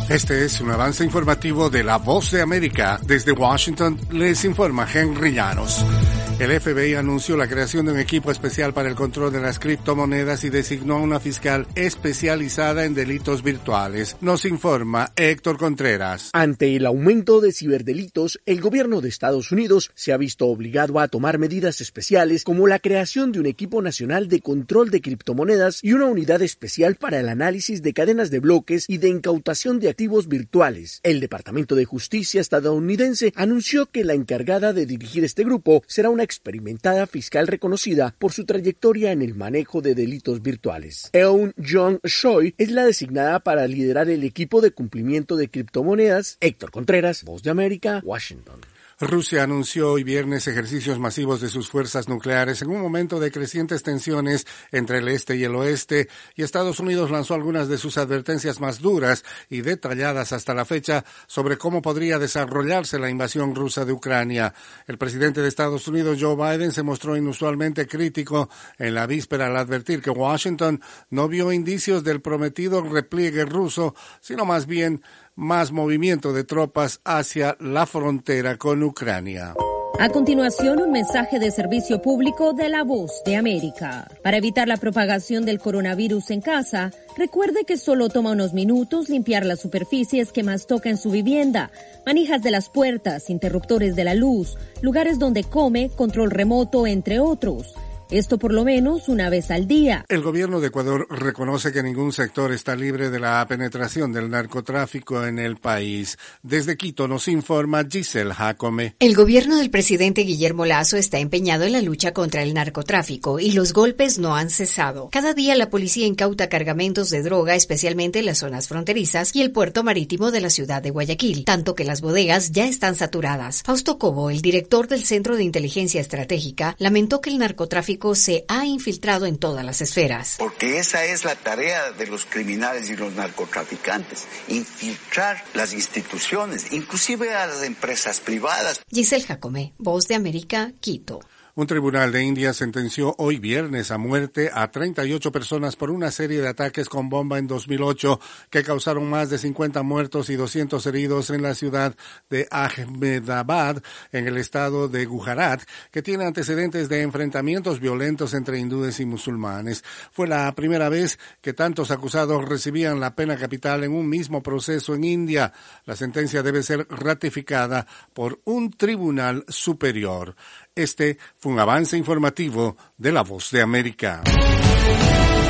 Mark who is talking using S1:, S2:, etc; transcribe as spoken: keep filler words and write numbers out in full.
S1: Este es un avance informativo de La Voz de América. Desde Washington les informa Henry Llanos. El F B I anunció la creación de un equipo especial para el control de las criptomonedas y designó a una fiscal especializada en delitos virtuales. Nos informa Héctor Contreras.
S2: Ante el aumento de ciberdelitos, el gobierno de Estados Unidos se ha visto obligado a tomar medidas especiales como la creación de un equipo nacional de control de criptomonedas y una unidad especial para el análisis de cadenas de bloques y de incautación de activos virtuales. El Departamento de Justicia estadounidense anunció que la encargada de dirigir este grupo será una experimentada fiscal reconocida por su trayectoria en el manejo de delitos virtuales. Eun Jong Choi es la designada para liderar el equipo de cumplimiento de criptomonedas. Héctor Contreras, Voz de América, Washington.
S1: Rusia anunció hoy viernes ejercicios masivos de sus fuerzas nucleares en un momento de crecientes tensiones entre el este y el oeste, y Estados Unidos lanzó algunas de sus advertencias más duras y detalladas hasta la fecha sobre cómo podría desarrollarse la invasión rusa de Ucrania. El presidente de Estados Unidos, Joe Biden, se mostró inusualmente crítico en la víspera al advertir que Washington no vio indicios del prometido repliegue ruso, sino más bien más movimiento de tropas hacia la frontera con Ucrania.
S3: A continuación, un mensaje de servicio público de La Voz de América. Para evitar la propagación del coronavirus en casa, recuerde que solo toma unos minutos limpiar las superficies que más toca en su vivienda, manijas de las puertas, interruptores de la luz, lugares donde come, control remoto, entre otros. Esto por lo menos una vez al día.
S1: El gobierno de Ecuador reconoce que ningún sector está libre de la penetración del narcotráfico en el país. Desde Quito nos informa Giselle Jacome.
S4: El gobierno del presidente Guillermo Lasso está empeñado en la lucha contra el narcotráfico y los golpes no han cesado. Cada día la policía incauta cargamentos de droga, especialmente en las zonas fronterizas y el puerto marítimo de la ciudad de Guayaquil, tanto que las bodegas ya están saturadas. Fausto Cobo, el director del Centro de Inteligencia Estratégica, lamentó que el narcotráfico se ha infiltrado en todas las esferas.
S5: Porque esa es la tarea de los criminales y los narcotraficantes, infiltrar las instituciones, inclusive a las empresas privadas.
S4: Giselle Jacome, Voz de América, Quito.
S1: Un tribunal de India sentenció hoy viernes a muerte a treinta y ocho personas por una serie de ataques con bomba en dos mil ocho que causaron más de cincuenta muertos y doscientos heridos en la ciudad de Ahmedabad, en el estado de Gujarat, que tiene antecedentes de enfrentamientos violentos entre hindúes y musulmanes. Fue la primera vez que tantos acusados recibían la pena capital en un mismo proceso en India. La sentencia debe ser ratificada por un tribunal superior. Este fue un avance informativo de La Voz de América.